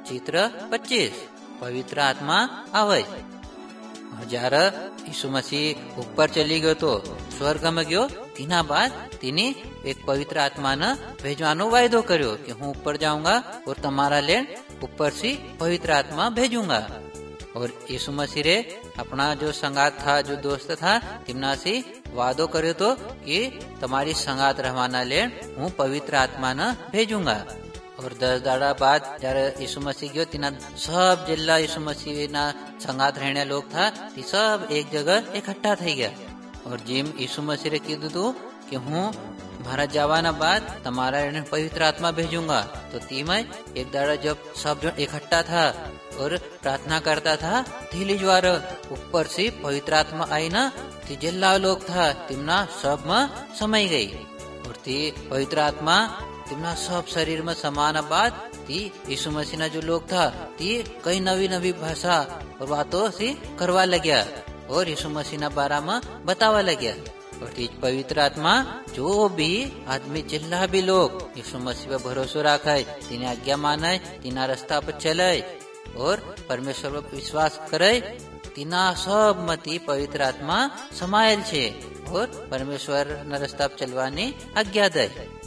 चित्र 25 पवित्र आत्मा આવે જ્યારે ઈસુ મસીહ ઉપર ચલી ગયો તો સ્વર્ગમાં ગયો તેના બાદ તેને એક પવિત્ર આત્માને ભેજવાનો વાયદો કર્યો કે હું ઉપર जाऊंगा और તમારા લેણ ऊपर से पवित्र आत्मा भेजूंगा। और यीशु मसीह रे अपना जो संगात था, जो दोस्त था, तिमना से वादो कर्यो तो कि तुम्हारी संगात रहवाना लेण हूँ पवित्र आत्मा न भेजूंगा। और 10 दाड़ा बाद जયારે यीशु मसीह गयो तिना सब जिल्ला यीशु मसीह ना संगात रहने लोग था ती सब एक जगह इकट्ठा थई गया। और जिम यीशु मसीह रे कीधुं तो कि हूँ मारा जावाना बाद तुम्हारा पवित्र आत्मा भेजूंगा। तो तीमय एक दाड़ा जब सब जन इकट्ठा था और प्रार्थना करता था धीली ज्वार ऊपर से पवित्र आत्मा आई ना ती जिल्ला लोग था तिमना सब में समय गई। और ती पवित्र आत्मा तिमना सब शरीर में समाना बाद ती यीशु मसीह ना जो लोग था ती कई नवी नवी भाषा और बातों से करवा लग्या और यीशु मसीह ना बारा में बतावा लग्या। और पवित्र आत्मा जो भी आदमी जिल्ला भी लोग यीशु मसीह पर भरोसा रखे, तीने आज्ञा माने, तीना रास्ता पर चले और परमेश्वर पर विश्वास करे, तीना सब मती पवित्र आत्मा समायल छे और परमेश्वर ना रास्ता पर चलवानी आज्ञा दे।